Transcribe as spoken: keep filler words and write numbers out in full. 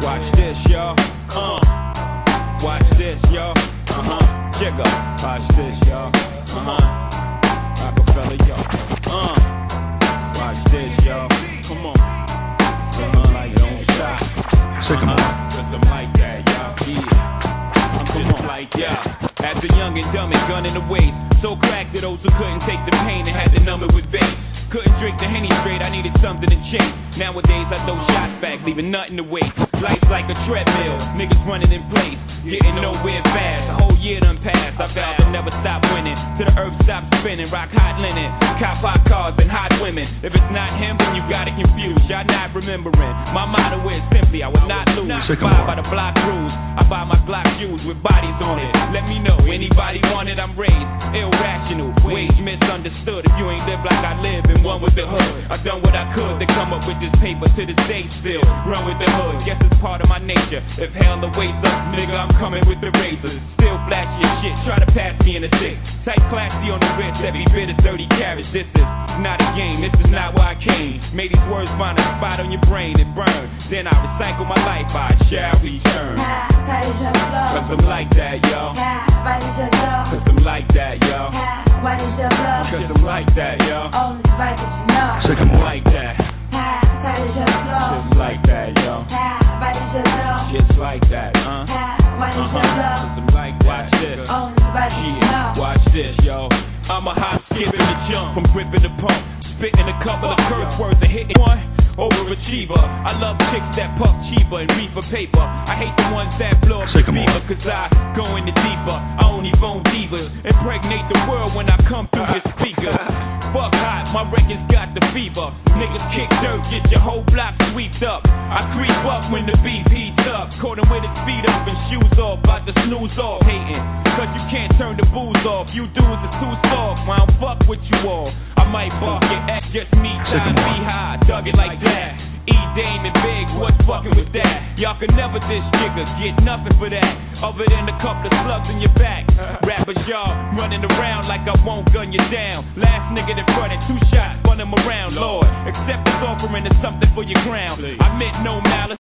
Watch this, y'all. Uh. Watch this, y'all. Uh-huh. Jigga. Watch this, y'all. Uh-huh. Rockefeller, y'all. Uh. Watch this, y'all. Come on. Uh-huh. Like don't stop. Sycamore. Uh-huh. Cause I'm like that, y'all. Yeah. I'm just like y'all. As a young and dumb and gun in the waist. So cracked to those who couldn't take the pain and had to numb it with bass. Couldn't drink the Henny straight, I needed something to chase. Nowadays I throw shots back, leaving nothing to waste. Life's like a treadmill, niggas running in place, getting nowhere fast. A whole year done passed, I vowed to never stop winning, till the earth stops spinning. Rock hot linen, cop hot cars and hot women. If it's not him, then you got it confused, y'all not remembering. My motto is simply, I will not lose. Buy by the block rules, I buy my Glock shoes with bodies on it. Let me know, anybody want it, I'm raised irrational, ways misunderstood. If you ain't live like I live and one with the hood, I done what I could to come up with this paper to this day still. Run with the hood, guess it's part of my nature. If hell the waits up, nigga, I'm coming with the razors. Still flashy as shit, try to pass me in a six. Type classy on the wrist, every bit of thirty carats. This is not a game, this is not where I came. Made these words find a spot on your brain and burn. Then I recycle my life, I shall return. Cause I'm like that, yo. Cause I'm like that, yo. Cause I'm like that, yo. Sycamore. Like that. Just like that, yo. Just like that, huh? Uh-huh. Cause I'm like that. Watch this. Yeah, watch this, yo. I'm a hop, skip, and a jump from gripping the pump, spitting a couple of curse words and hitting one. Overachiever, I love chicks that puff cheaper and reefer paper. I hate the ones that blow up the beaver, cause I go in the deeper. I only phone divas, impregnate the world when I come through your speakers. Fuck hot, my records got the fever. Niggas kick dirt, get your whole block sweeped up. I creep up when the beef heats up. Caught him with his feet up and shoes off, bout to snooze off. Hating, cause you can't turn the booze off. You dudes is too soft, I don't fuck with you all. I might bark your act, just me trying to be high. Dug it like that. E Dame and Big, what's fucking with that? Y'all can never dish Jigga, get nothing for that, other than a couple of slugs in your back. Rappers, y'all running around like I won't gun you down. Last nigga that fronted, two shots, spun him around. Lord, accept this offering is something for your crown. I meant no malice,